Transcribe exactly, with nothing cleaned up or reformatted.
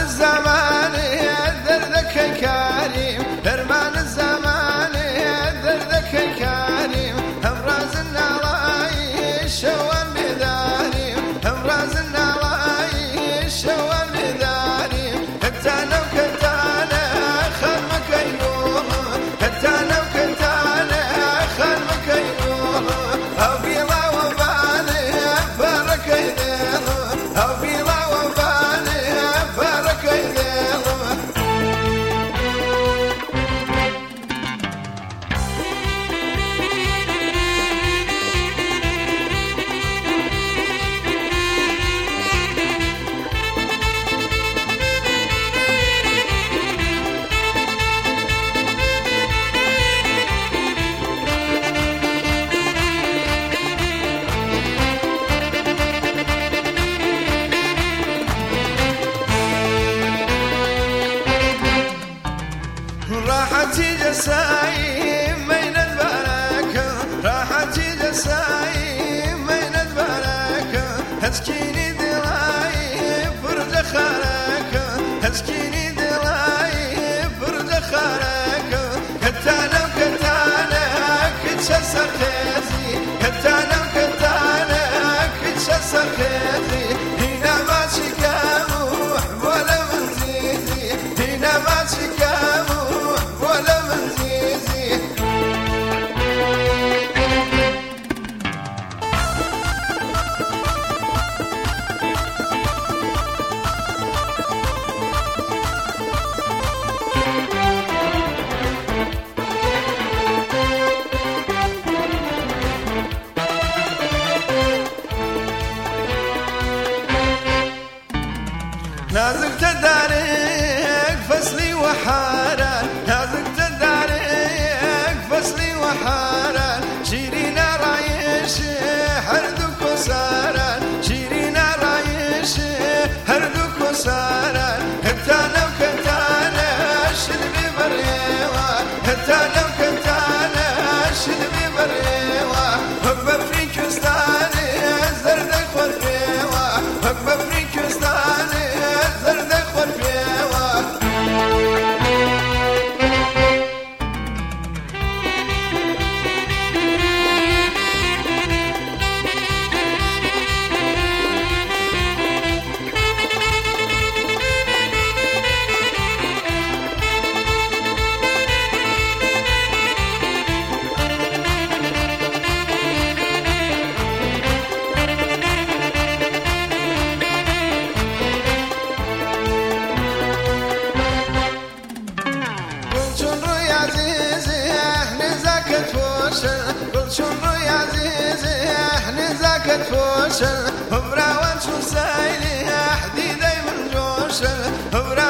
الزمان دردك كريم درمان الزمان دردك كريم همراز النواي شوان بداري همراز النواي شوان بداري كتانا وكتانا خدمك ينوم كتانا وكتانا خدمك ينوم أو بيلا وبالي بارك يدير أو بيلا وبالي بارك يدير راحتي جسايم بين البركة راحتي جسايم بين البركة هتشكيني دلاي برد خاركة هتشكيني دلاي برد خاركة كتانا وكتانا كتشسر خيزي كتانا وكتانا كتشسر خيزي هنا ما شكامو ولا من زيزي هنا ما شكامو ولا من زيزي نازك تدارك فصلي وحارة نازك تدارك فصلي وحارة شيرينا رايش هردك وسارة شيرينا رايش هردك وسارة كتانا وكتانا شلبي بريوة كتانا وكتانا شلبي بريوة حب فريكستاني زردك والبيوة حب فريكستاني زردك والبيوة قل شنو يا عزيزي احنا زاكت فوشل هبرا وانشو سايلي حديدي من جوشل هبرا